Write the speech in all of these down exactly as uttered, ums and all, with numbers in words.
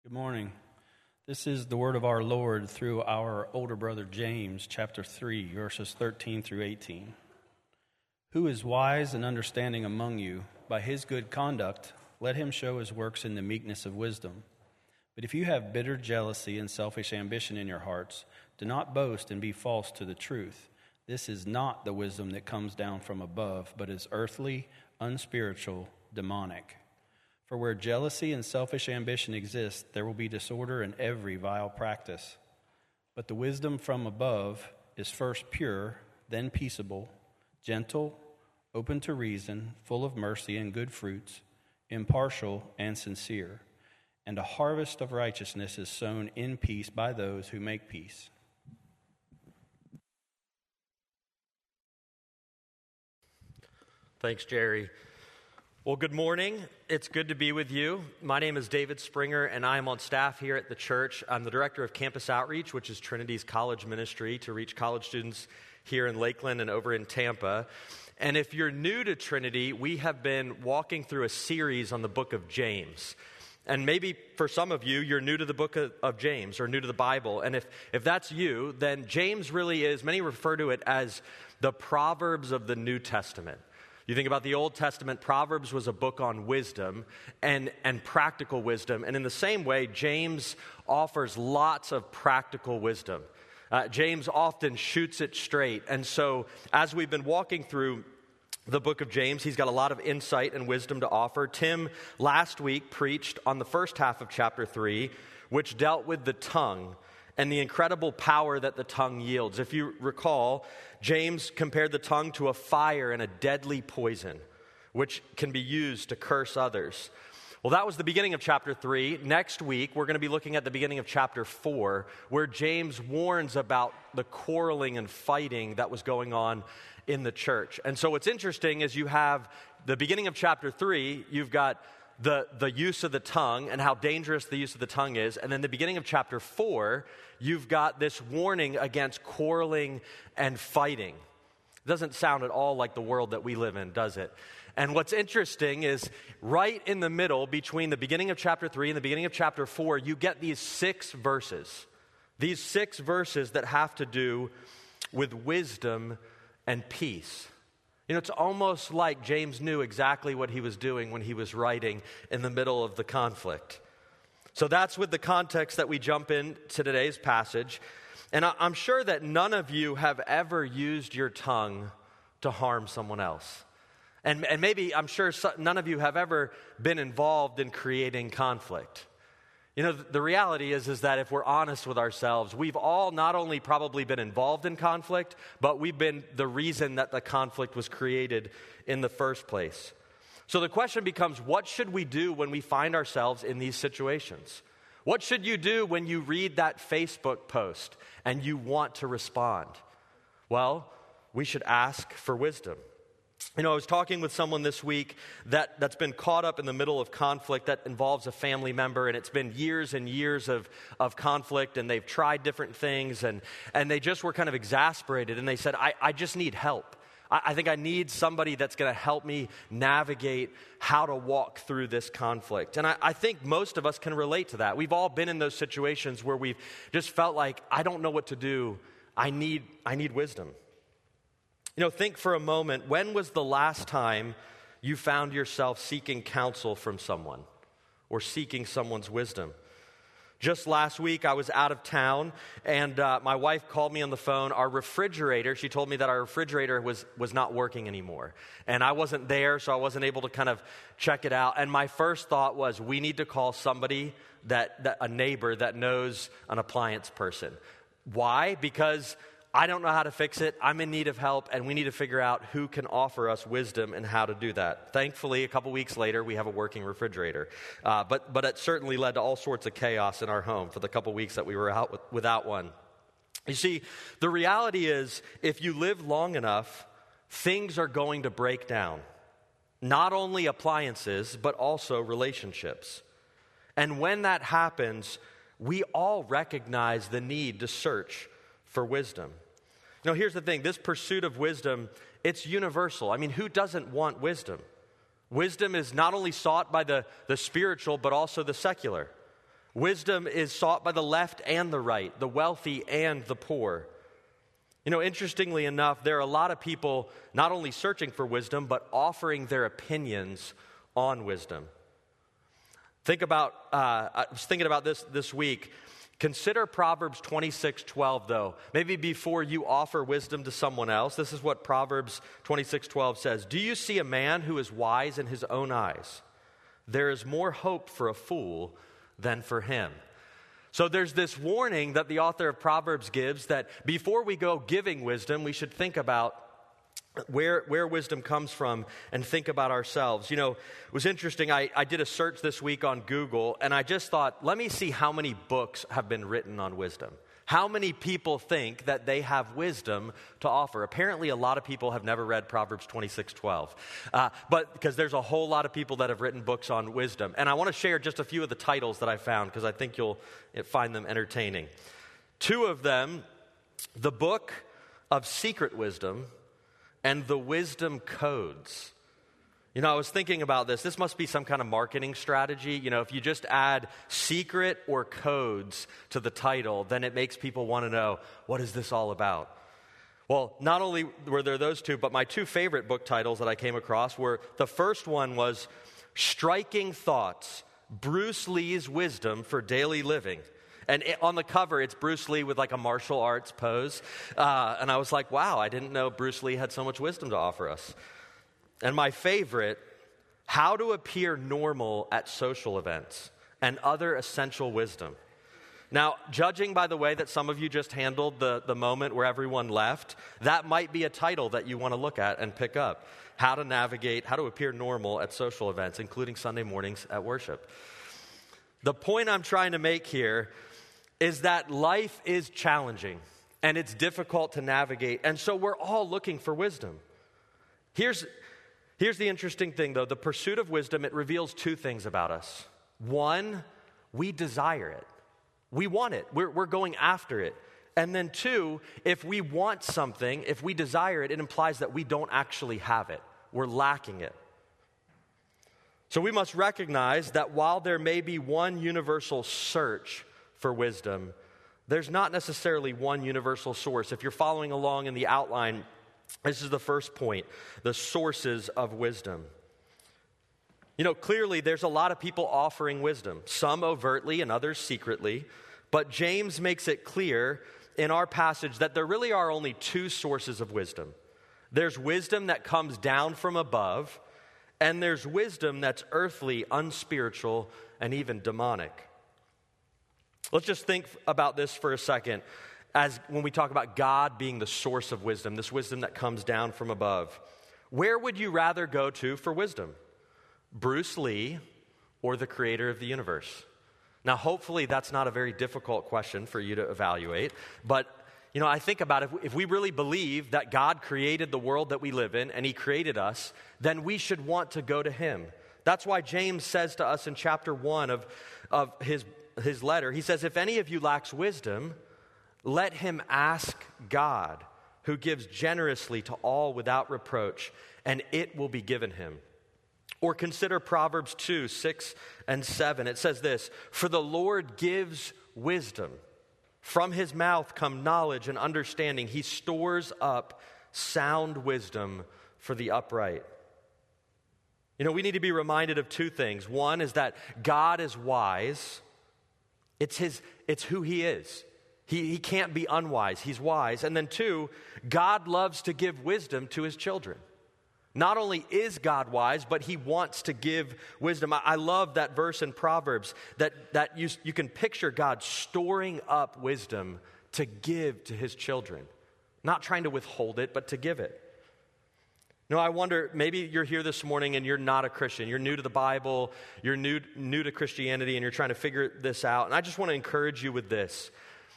Good morning. This is the word of our Lord through our older brother James, chapter three, verses thirteen through eighteen. Who is wise and understanding among you? By his good conduct, let him show his works in the meekness of wisdom. But if you have bitter jealousy and selfish ambition in your hearts, do not boast and be false to the truth. This is not the wisdom that comes down from above, but is earthly, unspiritual, demonic. For where jealousy and selfish ambition exist, there will be disorder in every vile practice. But the wisdom from above is first pure, then peaceable, gentle, open to reason, full of mercy and good fruits, impartial and sincere. And a harvest of righteousness is sown in peace by those who make peace. Thanks, Jerry. Well, good morning. It's good to be with you. My name is David Springer, and I am on staff here at the church. I'm the director of Campus Outreach, which is Trinity's college ministry to reach college students here in Lakeland and over in Tampa. And if you're new to Trinity, we have been walking through a series on the book of James. And maybe for some of you, you're new to the book of, of James or new to the Bible. And if, if that's you, then James really is, many refer to it as the Proverbs of the New Testament. You think about the Old Testament, Proverbs was a book on wisdom and, and practical wisdom. And in the same way, James offers lots of practical wisdom. Uh, James often shoots it straight. And so as we've been walking through the book of James, he's got a lot of insight and wisdom to offer. Tim last week preached on the first half of chapter three, which dealt with the tongue and the incredible power that the tongue yields. If you recall, James compared the tongue to a fire and a deadly poison, which can be used to curse others. Well, that was the beginning of chapter three. Next week, we're going to be looking at the beginning of chapter four, where James warns about the quarreling and fighting that was going on in the church. And so what's interesting is you have the beginning of chapter three, you've got the, the use of the tongue and how dangerous the use of the tongue is. And then the beginning of chapter four, you've got this warning against quarreling and fighting. It doesn't sound at all like the world that we live in, does it? And what's interesting is right in the middle, between the beginning of chapter three and the beginning of chapter four, you get these six verses. These six verses that have to do with wisdom and peace. You know, it's almost like James knew exactly what he was doing when he was writing in the middle of the conflict. So that's with the context that we jump into today's passage. And I'm sure that none of you have ever used your tongue to harm someone else. And, and maybe, I'm sure none of you have ever been involved in creating conflict. You know, the reality is, is that if we're honest with ourselves, we've all not only probably been involved in conflict, but we've been the reason that the conflict was created in the first place. So the question becomes, what should we do when we find ourselves in these situations? What should you do when you read that Facebook post and you want to respond? Well, we should ask for wisdom. You know, I was talking with someone this week that, that's been caught up in the middle of conflict that involves a family member, and it's been years and years of, of conflict, and they've tried different things, and, and they just were kind of exasperated, and they said, I, I just need help. I, I think I need somebody that's going to help me navigate how to walk through this conflict. And I, I think most of us can relate to that. We've all been in those situations where we've just felt like, I don't know what to do. I need, I need wisdom. You know, think for a moment, when was the last time you found yourself seeking counsel from someone or seeking someone's wisdom? Just last week, I was out of town, and uh, my wife called me on the phone. Our refrigerator, she told me that our refrigerator was, was not working anymore. And I wasn't there, so I wasn't able to kind of check it out. And my first thought was, we need to call somebody, that, that a neighbor that knows an appliance person. Why? Because I don't know how to fix it. I'm in need of help, and we need to figure out who can offer us wisdom and how to do that. Thankfully, a couple weeks later, we have a working refrigerator. Uh, but, but it certainly led to all sorts of chaos in our home for the couple weeks that we were out with, without one. You see, the reality is, if you live long enough, things are going to break down. Not only appliances, but also relationships. And when that happens, we all recognize the need to search for wisdom. Now, here's the thing. This pursuit of wisdom, it's universal. I mean, who doesn't want wisdom? Wisdom is not only sought by the, the spiritual, but also the secular. Wisdom is sought by the left and the right, the wealthy and the poor. You know, interestingly enough, there are a lot of people not only searching for wisdom, but offering their opinions on wisdom. Think about, uh, I was thinking about this this week. Consider Proverbs twenty-six twelve, though. Maybe before you offer wisdom to someone else, this is what Proverbs twenty-six twelve says. Do you see a man who is wise in his own eyes? There is more hope for a fool than for him. So there's this warning that the author of Proverbs gives that before we go giving wisdom, we should think about where where wisdom comes from and think about ourselves. You know, it was interesting. I, I did a search this week on Google, and I just thought, let me see how many books have been written on wisdom. How many people think that they have wisdom to offer? Apparently, a lot of people have never read Proverbs twenty-six twelve, uh, but because there's a whole lot of people that have written books on wisdom. And I want to share just a few of the titles that I found because I think you'll find them entertaining. Two of them, The Book of Secret Wisdom and The Wisdom Codes. You know, I was thinking about this. This must be some kind of marketing strategy. You know, if you just add secret or codes to the title, then it makes people want to know, what is this all about? Well, not only were there those two, but my two favorite book titles that I came across were, the first one was Striking Thoughts, Bruce Lee's Wisdom for Daily Living. And it, on the cover, it's Bruce Lee with like a martial arts pose. Uh, and I was like, wow, I didn't know Bruce Lee had so much wisdom to offer us. And my favorite, How to Appear Normal at Social Events and Other Essential Wisdom. Now, judging by the way that some of you just handled the, the moment where everyone left, that might be a title that you want to look at and pick up. How to navigate, how to appear normal at social events, including Sunday mornings at worship. The point I'm trying to make here is that life is challenging and it's difficult to navigate. And so we're all looking for wisdom. Here's... Here's the interesting thing, though. The pursuit of wisdom, it reveals two things about us. One, we desire it. We want it. We're, we're going after it. And then two, if we want something, if we desire it, it implies that we don't actually have it. We're lacking it. So we must recognize that while there may be one universal search for wisdom, there's not necessarily one universal source. If you're following along in the outline, this is the first point, the sources of wisdom. You know, clearly there's a lot of people offering wisdom, some overtly and others secretly, but James makes it clear in our passage that there really are only two sources of wisdom. There's wisdom that comes down from above, and there's wisdom that's earthly, unspiritual, and even demonic. Let's just think about this for a second. As when we talk about God being the source of wisdom, this wisdom that comes down from above, where would you rather go to for wisdom? Bruce Lee or the creator of the universe? Now, hopefully that's not a very difficult question for you to evaluate, but you know, I think about it, if we really believe that God created the world that we live in and he created us, then we should want to go to him. That's why James says to us in chapter one of, of his, his letter, he says, if any of you lacks wisdom, let him ask God, who gives generously to all without reproach, and it will be given him. Or consider Proverbs two, six and seven. It says this, for the Lord gives wisdom. From his mouth come knowledge and understanding. He stores up sound wisdom for the upright. You know, we need to be reminded of two things. One is that God is wise. It's his, it's who he is. He, he can't be unwise. He's wise. And then two, God loves to give wisdom to his children. Not only is God wise, but he wants to give wisdom. I, I love that verse in Proverbs that, that you, you can picture God storing up wisdom to give to his children. Not trying to withhold it, but to give it. You know, I wonder, maybe you're here this morning and you're not a Christian. You're new to the Bible. You're new, new to Christianity and you're trying to figure this out. And I just want to encourage you with this.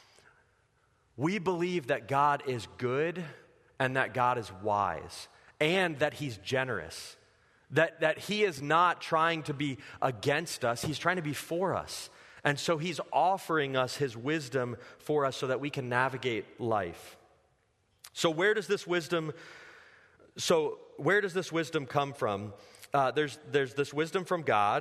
We believe that God is good and that God is wise and that he's generous, that, that he is not trying to be against us, he's trying to be for us. And so he's offering us his wisdom for us so that we can navigate life. So where does this wisdom, so where does this wisdom come from? Uh, there's, there's this wisdom from God,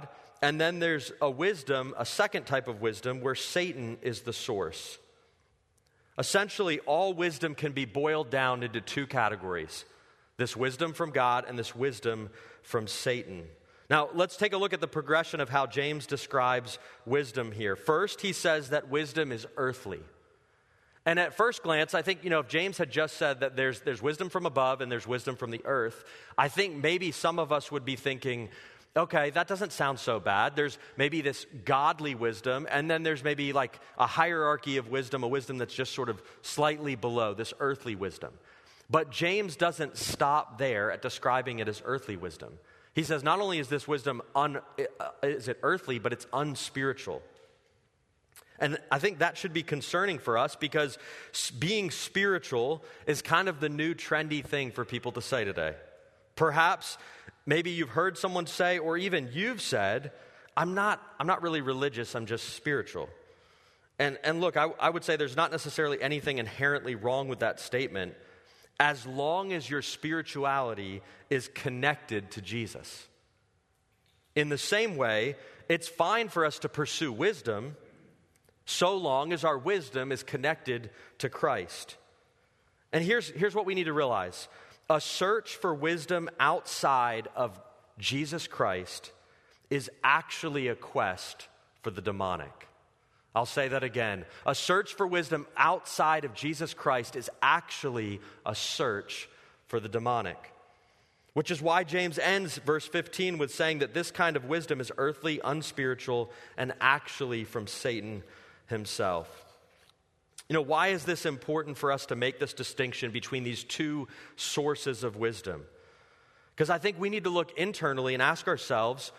and then there's a wisdom, a second type of wisdom, where Satan is the source. Essentially, all wisdom can be boiled down into two categories: this wisdom from God and this wisdom from Satan. Now, let's take a look at the progression of how James describes wisdom here. First, he says that wisdom is earthly. And at first glance, I think, you know, if James had just said that there's, there's wisdom from above and there's wisdom from the earth, I think maybe some of us would be thinking, okay, that doesn't sound so bad. There's maybe this godly wisdom, and then there's maybe like a hierarchy of wisdom, a wisdom that's just sort of slightly below this earthly wisdom. But James doesn't stop there at describing it as earthly wisdom. He says not only is this wisdom un, is it earthly, but it's unspiritual. And I think that should be concerning for us, because being spiritual is kind of the new trendy thing for people to say today. Perhaps, maybe you've heard someone say, or even you've said, I'm not, I'm not really religious, I'm just spiritual. And, and look, I, I would say there's not necessarily anything inherently wrong with that statement, as long as your spirituality is connected to Jesus. In the same way, it's fine for us to pursue wisdom, so long as our wisdom is connected to Christ. And here's, here's what we need to realize. A search for wisdom outside of Jesus Christ is actually a quest for the demonic. I'll say that again. A search for wisdom outside of Jesus Christ is actually a search for the demonic. Which is why James ends verse fifteen with saying that this kind of wisdom is earthly, unspiritual, and actually from Satan himself. You know, why is this important for us to make this distinction between these two sources of wisdom? Because I think we need to look internally and ask ourselves,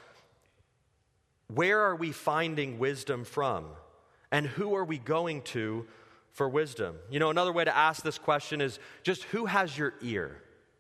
where are we finding wisdom from? And who are we going to for wisdom? You know, another way to ask this question is just, who has your ear?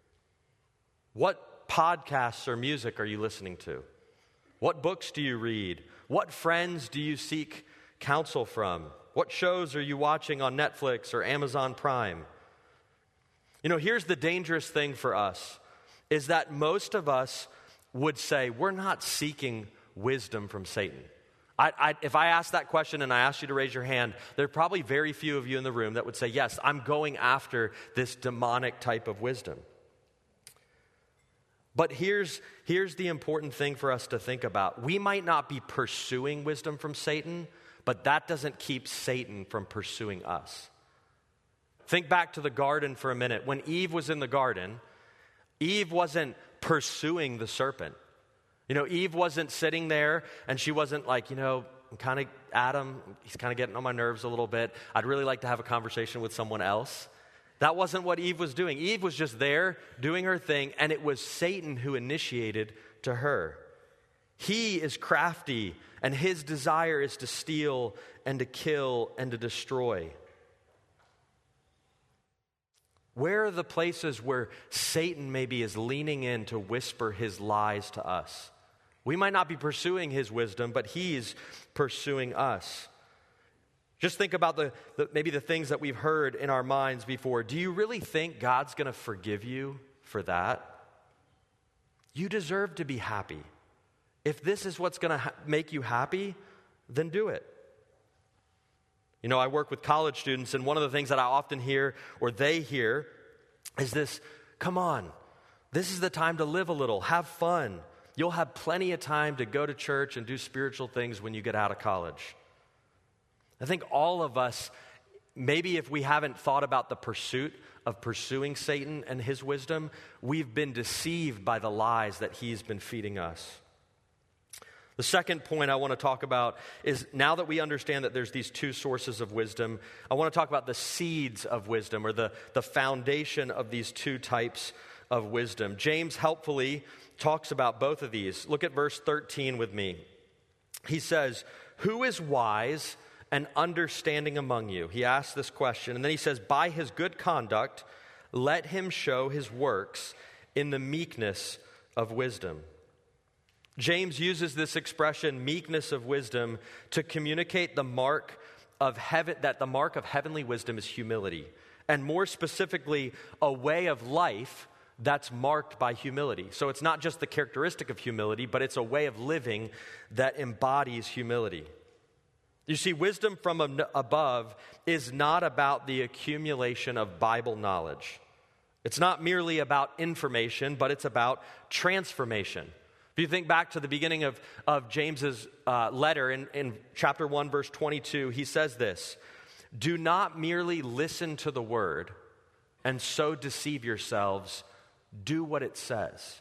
What podcasts or music are you listening to? What books do you read? What friends do you seek counsel from? What shows are you watching on Netflix or Amazon Prime? You know, here's the dangerous thing for us, is that most of us would say we're not seeking wisdom from Satan. I, I, if I asked that question and I asked you to raise your hand, there are probably very few of you in the room that would say, yes, I'm going after this demonic type of wisdom. But here's, here's the important thing for us to think about. We might not be pursuing wisdom from Satan, but that doesn't keep Satan from pursuing us. Think back to the garden for a minute. When Eve was in the garden, Eve wasn't pursuing the serpent. You know, Eve wasn't sitting there and she wasn't like, you know, I'm kind of, Adam, he's kind of getting on my nerves a little bit. I'd really like to have a conversation with someone else. That wasn't what Eve was doing. Eve was just there doing her thing, and it was Satan who initiated to her. He is crafty, and his desire is to steal and to kill and to destroy. Where are the places where Satan maybe is leaning in to whisper his lies to us? We might not be pursuing his wisdom, but he's pursuing us. Just think about the, the maybe the things that we've heard in our minds before. Do you really think God's going to forgive you for that? You deserve to be happy. If this is what's going to ha- make you happy, then do it. You know, I work with college students, and one of the things that I often hear, or they hear, is this, come on, this is the time to live a little, have fun. You'll have plenty of time to go to church and do spiritual things when you get out of college. I think all of us, maybe if we haven't thought about the pursuit of pursuing Satan and his wisdom, we've been deceived by the lies that he's been feeding us. The second point I want to talk about is, now that we understand that there's these two sources of wisdom, I want to talk about the seeds of wisdom, or the, the foundation of these two types of wisdom. James helpfully talks about both of these. Look at verse thirteen with me. He says, "Who is wise and understanding among you?" He asks this question, and then he says, "By his good conduct, let him show his works in the meekness of wisdom." James uses this expression, meekness of wisdom, to communicate the mark of heaven, that the mark of heavenly wisdom is humility, and more specifically, a way of life that's marked by humility. So it's not just the characteristic of humility, but it's a way of living that embodies humility. You see, wisdom from above is not about the accumulation of Bible knowledge. It's not merely about information, but it's about transformation. If you think back to the beginning of, of James's uh, letter in, in chapter one, verse twenty-two, he says this, "Do not merely listen to the word and so deceive yourselves. Do what it says."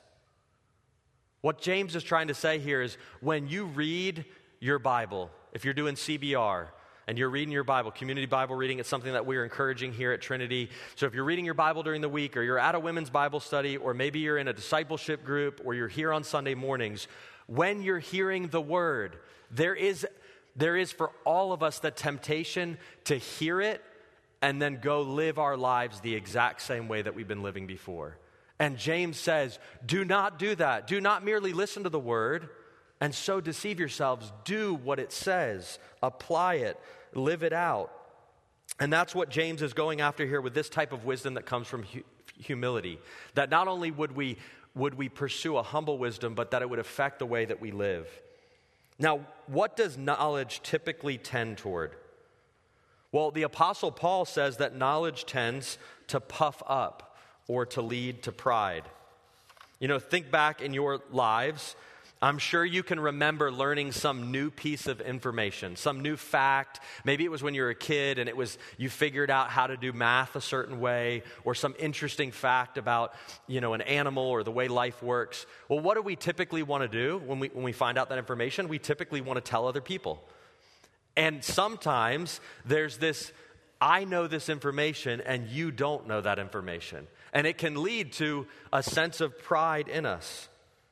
What James is trying to say here is when you read your Bible, if you're doing C B R and you're reading your Bible, community Bible reading, it's something that we're encouraging here at Trinity. So if you're reading your Bible during the week, or you're at a women's Bible study, or maybe you're in a discipleship group, or you're here on Sunday mornings, when you're hearing the word, there is, there is for all of us the temptation to hear it and then go live our lives the exact same way that we've been living before. And James says, do not do that. Do not merely listen to the word and so deceive yourselves. Do what it says. Apply it. Live it out. And that's what James is going after here with this type of wisdom that comes from hu- humility. That not only would we, would we pursue a humble wisdom, but that it would affect the way that we live. Now, what does knowledge typically tend toward? Well, the Apostle Paul says that knowledge tends to puff up or to lead to pride. You know, think back in your lives. I'm sure you can remember learning some new piece of information, some new fact. Maybe it was when you were a kid and it was you figured out how to do math a certain way, or some interesting fact about, you know, an animal or the way life works. Well, what do we typically want to do when we when we find out that information? We typically want to tell other people. And sometimes there's this, I know this information and you don't know that information. And it can lead to a sense of pride in us.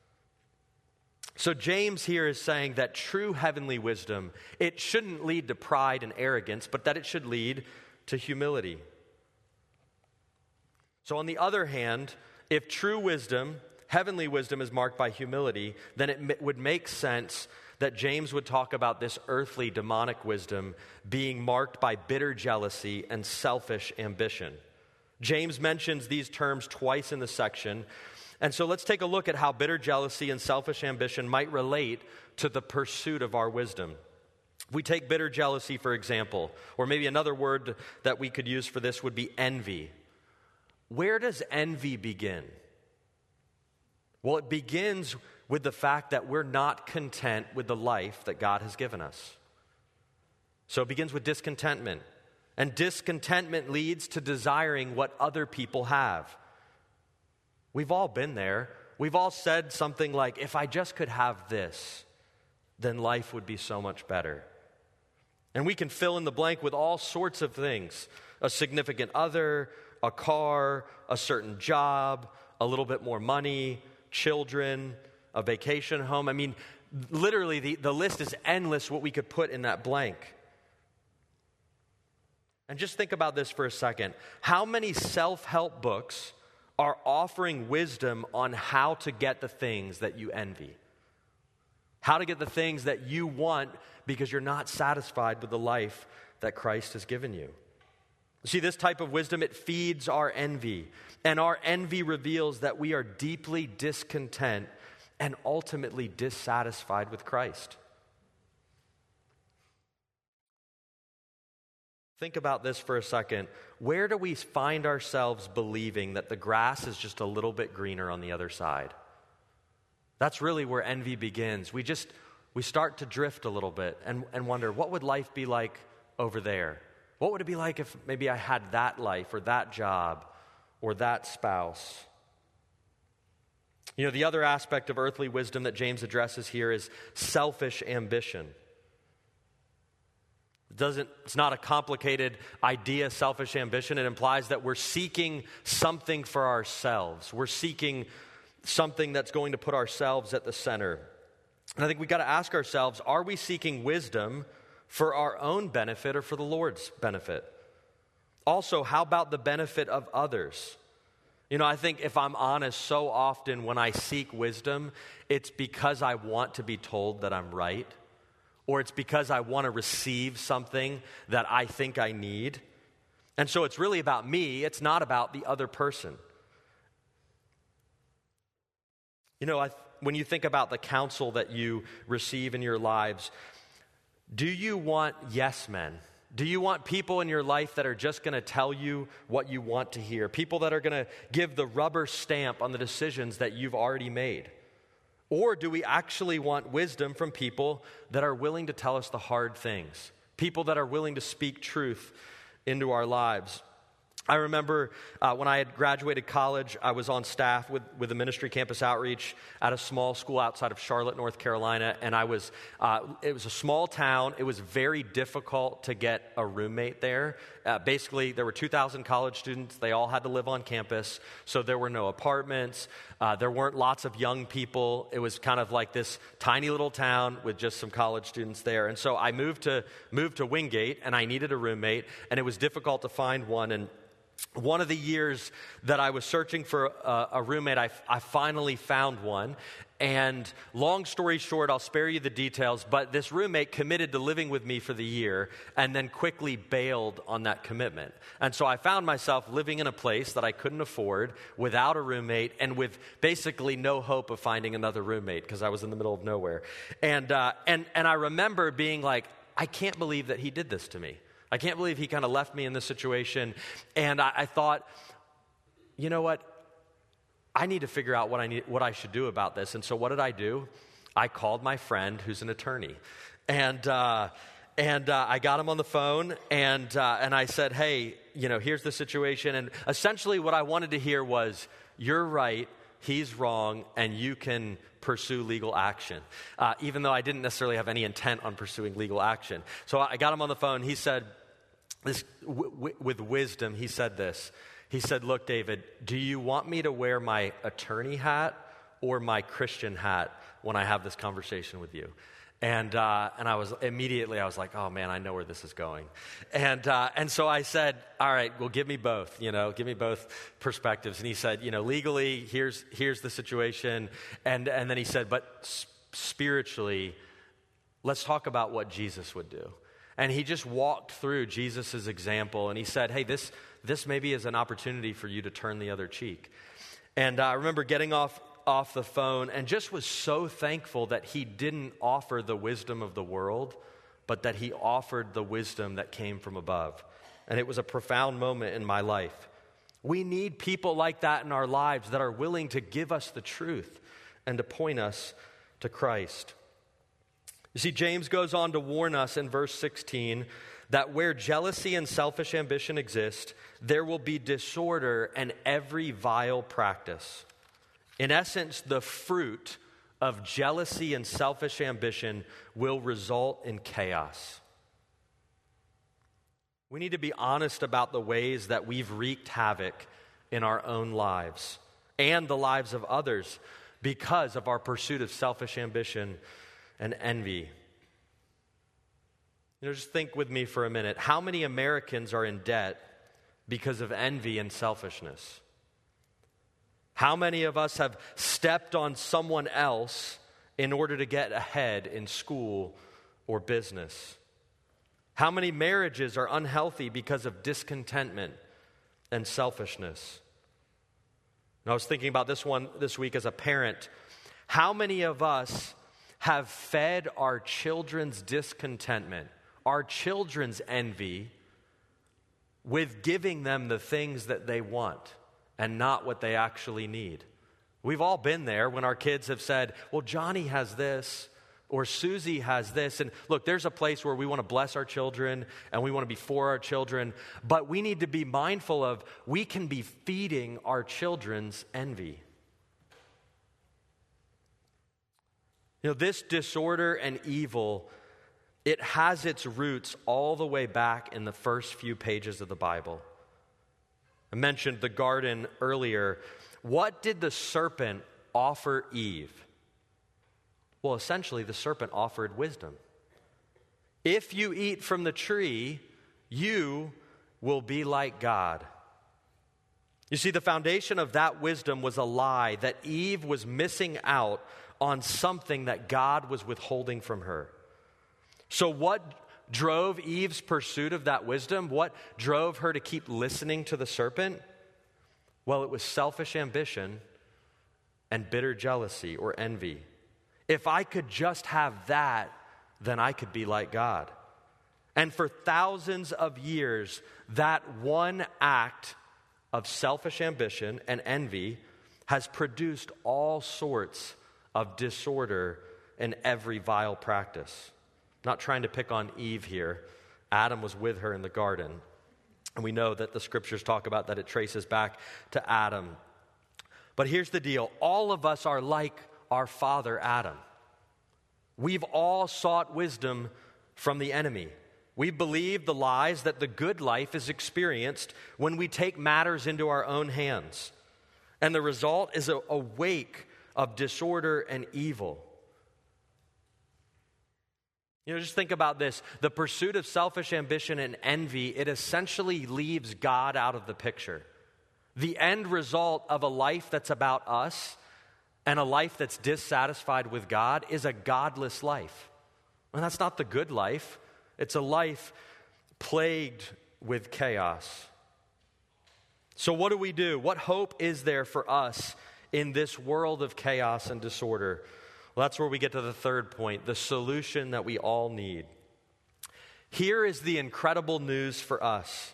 So James here is saying that true heavenly wisdom, it shouldn't lead to pride and arrogance, but that it should lead to humility. So on the other hand, if true wisdom, heavenly wisdom, is marked by humility, then it m- would make sense that James would talk about this earthly demonic wisdom being marked by bitter jealousy and selfish ambition. James mentions these terms twice in the section. And so let's take a look at how bitter jealousy and selfish ambition might relate to the pursuit of our wisdom. If we take bitter jealousy, for example, or maybe another word that we could use for this would be envy. Where does envy begin? Well, it begins with the fact that we're not content with the life that God has given us. So it begins with discontentment. And discontentment leads to desiring what other people have. We've all been there. We've all said something like, if I just could have this, then life would be so much better. And we can fill in the blank with all sorts of things. A significant other, a car, a certain job, a little bit more money, children, a vacation home. I mean, literally the, the list is endless what we could put in that blank. And just think about this for a second. How many self-help books are offering wisdom on how to get the things that you envy? How to get the things that you want because you're not satisfied with the life that Christ has given you. See, this type of wisdom, it feeds our envy. And our envy reveals that we are deeply discontent and ultimately dissatisfied with Christ. Think about this for a second. Where do we find ourselves believing that the grass is just a little bit greener on the other side? That's really where envy begins. We just, we start to drift a little bit and, and wonder, what would life be like over there? What would it be like if maybe I had that life or that job or that spouse? You know, the other aspect of earthly wisdom that James addresses here is selfish ambition. It doesn't, it's not a complicated idea, selfish ambition. It implies that we're seeking something for ourselves. We're seeking something that's going to put ourselves at the center. And I think we've got to ask ourselves, are we seeking wisdom for our own benefit or for the Lord's benefit? Also, how about the benefit of others? You know, I think if I'm honest, so often when I seek wisdom, it's because I want to be told that I'm right, or it's because I want to receive something that I think I need. And so it's really about me. It's not about the other person. You know, I, when you think about the counsel that you receive in your lives, do you want yes men? Do you want people in your life that are just going to tell you what you want to hear? People that are going to give the rubber stamp on the decisions that you've already made? Or do we actually want wisdom from people that are willing to tell us the hard things? People that are willing to speak truth into our lives? I remember uh, when I had graduated college, I was on staff with, with the ministry Campus Outreach at a small school outside of Charlotte, North Carolina, and I was, uh, it was a small town. It was very difficult to get a roommate there. Uh, basically, there were two thousand college students. They all had to live on campus, so there were no apartments. Uh, there weren't lots of young people. It was kind of like this tiny little town with just some college students there. And so I moved to moved to Wingate, and I needed a roommate, and it was difficult to find one. And one of the years that I was searching for a, a roommate, I, I finally found one. And long story short, I'll spare you the details, but this roommate committed to living with me for the year and then quickly bailed on that commitment. And so I found myself living in a place that I couldn't afford without a roommate and with basically no hope of finding another roommate because I was in the middle of nowhere. And, uh, and, and I remember being like, I can't believe that he did this to me. I can't believe he kind of left me in this situation. And I, I thought, you know what? I need to figure out what I need, what I should do about this. And so what did I do? I called my friend who's an attorney. And uh, and uh, I got him on the phone, and uh, and I said, hey, you know, here's the situation. And essentially what I wanted to hear was, you're right, he's wrong, and you can pursue legal action, uh, even though I didn't necessarily have any intent on pursuing legal action. So I got him on the phone. He said, this w- w- with wisdom, he said this. He said, look, David, do you want me to wear my attorney hat or my Christian hat when I have this conversation with you? And uh, and I was immediately, I was like, oh man, I know where this is going. And uh, and so I said, all right, well, give me both, you know, give me both perspectives. And he said, you know, legally, here's here's the situation. And, and then he said, but spiritually, let's talk about what Jesus would do. And he just walked through Jesus' example, and he said, hey, this this maybe is an opportunity for you to turn the other cheek. And uh, I remember getting off off the phone and just was so thankful that he didn't offer the wisdom of the world, but that he offered the wisdom that came from above. And it was a profound moment in my life. We need people like that in our lives that are willing to give us the truth and to point us to Christ. You see, James goes on to warn us in verse sixteen that where jealousy and selfish ambition exist, there will be disorder and every vile practice. In essence, the fruit of jealousy and selfish ambition will result in chaos. We need to be honest about the ways that we've wreaked havoc in our own lives and the lives of others because of our pursuit of selfish ambition and envy. You know, just think with me for a minute. How many Americans are in debt because of envy and selfishness? How many of us have stepped on someone else in order to get ahead in school or business? How many marriages are unhealthy because of discontentment and selfishness? And I was thinking about this one this week as a parent. How many of us have fed our children's discontentment, our children's envy, with giving them the things that they want and not what they actually need? We've all been there when our kids have said, well, Johnny has this, or Susie has this. And look, there's a place where we want to bless our children and we want to be for our children, but we need to be mindful of we can be feeding our children's envy. You know, this disorder and evil, it has its roots all the way back in the first few pages of the Bible. I mentioned the garden earlier. What did the serpent offer Eve? Well, essentially, the serpent offered wisdom. If you eat from the tree, you will be like God. You see, the foundation of that wisdom was a lie that Eve was missing out on something that God was withholding from her. So what drove Eve's pursuit of that wisdom? What drove her to keep listening to the serpent? Well, it was selfish ambition and bitter jealousy or envy. If I could just have that, then I could be like God. And for thousands of years, that one act of selfish ambition and envy has produced all sorts of disorder and every vile practice. Not trying to pick on Eve here. Adam was with her in the garden. And we know that the scriptures talk about that it traces back to Adam. But here's the deal. All of us are like our father Adam. We've all sought wisdom from the enemy. We believe the lies that the good life is experienced when we take matters into our own hands. And the result is a, a wake of disorder and evil. You know, just think about this. The pursuit of selfish ambition and envy, it essentially leaves God out of the picture. The end result of a life that's about us and a life that's dissatisfied with God is a godless life. And that's not the good life. It's a life plagued with chaos. So what do we do? What hope is there for us in this world of chaos and disorder? Well, that's where we get to the third point, the solution that we all need. Here is the incredible news for us.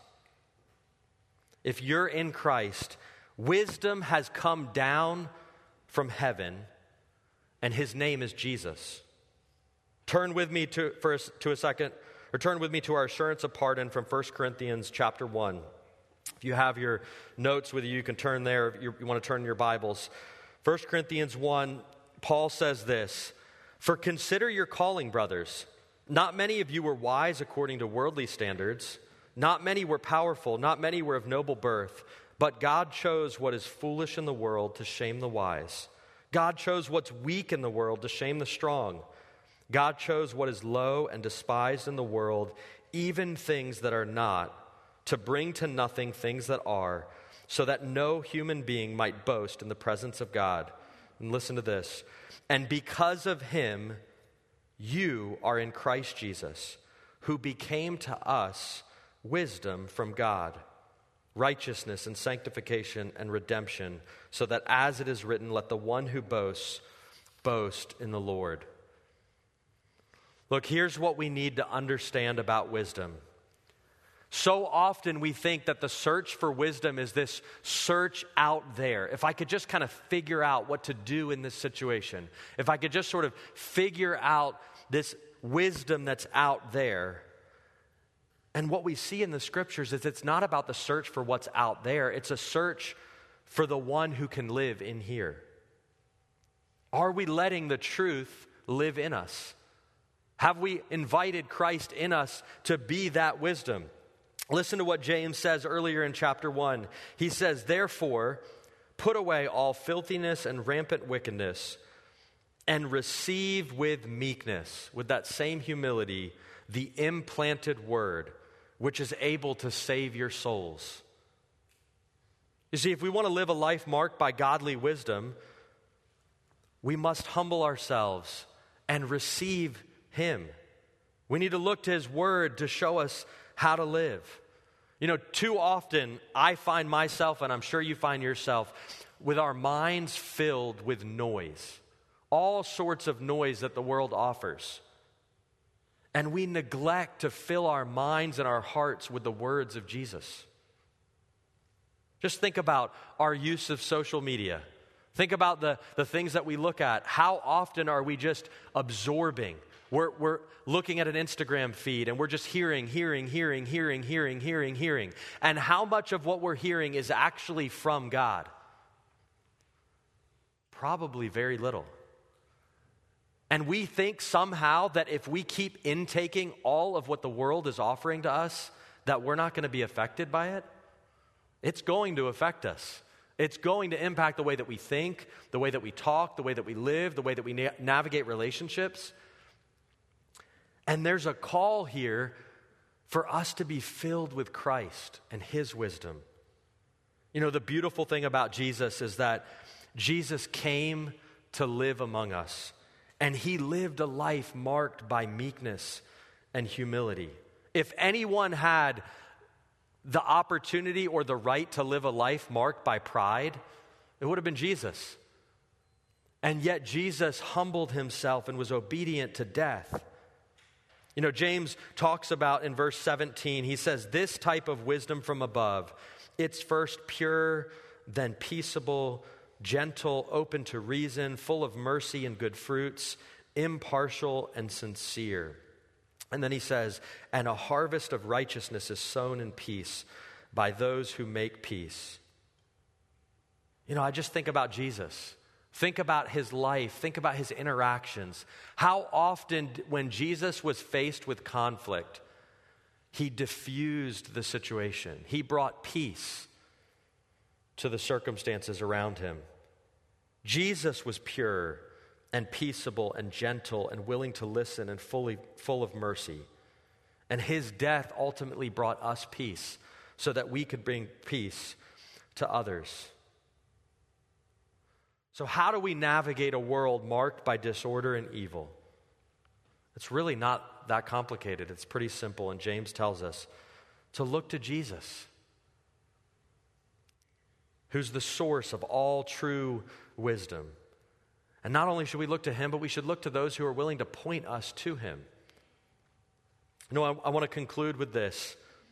If you're in Christ, wisdom has come down from heaven, and his name is Jesus. Turn with me to, for a, to a second, or turn with me to our assurance of pardon from First Corinthians chapter one. If you have your notes with you, you can turn there. If you, you want to turn your Bibles. First Corinthians one, Paul says this, "For consider your calling, brothers. Not many of you were wise according to worldly standards. Not many were powerful. Not many were of noble birth. But God chose what is foolish in the world to shame the wise. God chose what's weak in the world to shame the strong. God chose what is low and despised in the world, even things that are not, to bring to nothing things that are, so that no human being might boast in the presence of God." And listen to this. "And because of him, you are in Christ Jesus, who became to us wisdom from God, righteousness and sanctification and redemption, so that as it is written, let the one who boasts, boast in the Lord." Look, here's what we need to understand about wisdom. So often we think that the search for wisdom is this search out there. If I could just kind of figure out what to do in this situation, if I could just sort of figure out this wisdom that's out there. And what we see in the scriptures is it's not about the search for what's out there. It's a search for the one who can live in here. Are we letting the truth live in us? Have we invited Christ in us to be that wisdom? Listen to what James says earlier in chapter one. He says, "Therefore, put away all filthiness and rampant wickedness, and receive with meekness," with that same humility, "the implanted word, which is able to save your souls." You see, if we want to live a life marked by godly wisdom, we must humble ourselves and receive him. We need to look to his word to show us how to live. You know, too often I find myself, and I'm sure you find yourself, with our minds filled with noise. All sorts of noise that the world offers. And we neglect to fill our minds and our hearts with the words of Jesus. Just think about our use of social media. Think about the, the things that we look at. How often are we just absorbing? We're, we're looking at an Instagram feed and we're just hearing, hearing, hearing, hearing, hearing, hearing, hearing. And how much of what we're hearing is actually from God? Probably very little. And we think somehow that if we keep intaking all of what the world is offering to us, that we're not going to be affected by it. It's going to affect us. It's going to impact the way that we think, the way that we talk, the way that we live, the way that we na- navigate relationships. And there's a call here for us to be filled with Christ and his wisdom. You know, the beautiful thing about Jesus is that Jesus came to live among us. And he lived a life marked by meekness and humility. If anyone had the opportunity or the right to live a life marked by pride, it would have been Jesus. And yet Jesus humbled himself and was obedient to death. You know, James talks about in verse seventeen, he says, this type of wisdom from above, it's first pure, then peaceable, gentle, open to reason, full of mercy and good fruits, impartial and sincere. And then he says, and a harvest of righteousness is sown in peace by those who make peace. You know, I just think about Jesus. Think about his life. Think about his interactions. How often, when Jesus was faced with conflict, he diffused the situation. He brought peace to the circumstances around him. Jesus was pure and peaceable and gentle and willing to listen and fully full of mercy. And his death ultimately brought us peace so that we could bring peace to others. So how do we navigate a world marked by disorder and evil? It's really not that complicated. It's pretty simple, and James tells us to look to Jesus, who's the source of all true wisdom. And not only should we look to him, but we should look to those who are willing to point us to him. You know, I, I want to conclude with this.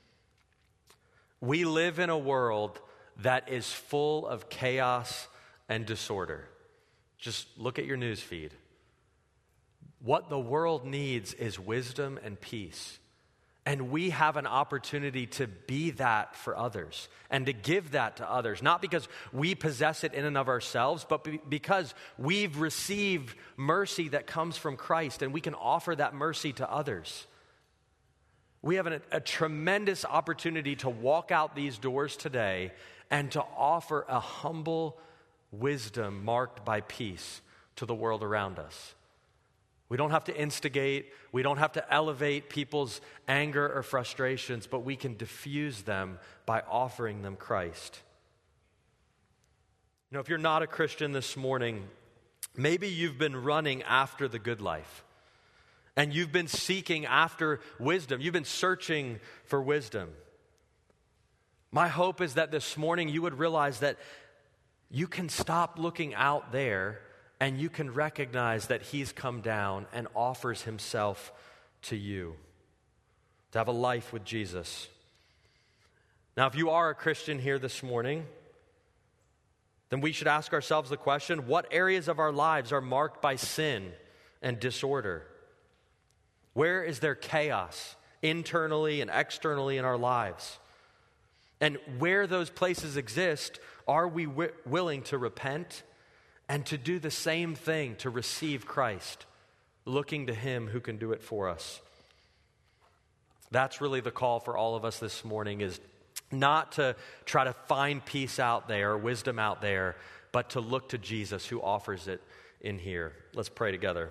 We live in a world that is full of chaos and disorder. Just look at your news feed. What the world needs is wisdom and peace. And we have an opportunity to be that for others and to give that to others, not because we possess it in and of ourselves, but be- because we've received mercy that comes from Christ, and we can offer that mercy to others. We have an, a tremendous opportunity to walk out these doors today and to offer a humble wisdom marked by peace to the world around us. We don't have to instigate, we don't have to elevate people's anger or frustrations, but we can diffuse them by offering them Christ. You know, if you're not a Christian this morning, maybe you've been running after the good life, and you've been seeking after wisdom. You've been searching for wisdom. My hope is that this morning you would realize that you can stop looking out there and you can recognize that he's come down and offers himself to you to have a life with Jesus. Now, if you are a Christian here this morning, then we should ask ourselves the question, what areas of our lives are marked by sin and disorder? Where is there chaos internally and externally in our lives? And where those places exist, are we w- willing to repent and to do the same thing, to receive Christ, looking to him who can do it for us? That's really the call for all of us this morning, is not to try to find peace out there, or wisdom out there, but to look to Jesus who offers it in here. Let's pray together.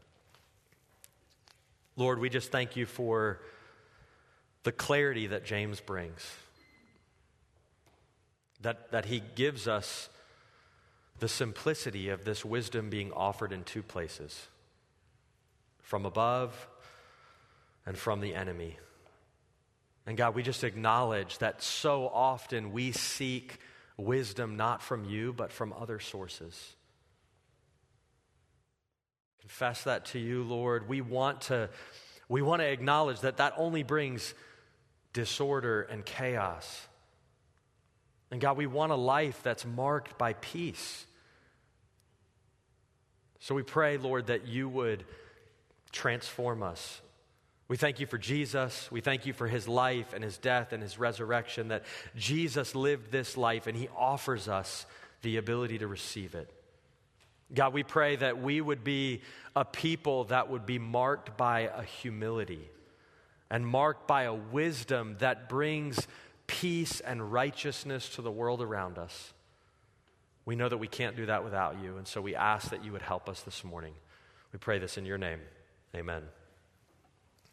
Lord, we just thank you for the clarity that James brings. That, that he gives us the simplicity of this wisdom being offered in two places, from above and from the enemy. And God, we just acknowledge that so often we seek wisdom not from you, but from other sources. Confess that to you, Lord. We want to, we want to acknowledge that that only brings disorder and chaos. And God, we want a life that's marked by peace. So we pray, Lord, that you would transform us. We thank you for Jesus. We thank you for his life and his death and his resurrection, that Jesus lived this life and he offers us the ability to receive it. God, we pray that we would be a people that would be marked by a humility and marked by a wisdom that brings peace and righteousness to the world around us. We know that we can't do that without you, and so we ask that you would help us this morning. We pray this in your name. Amen.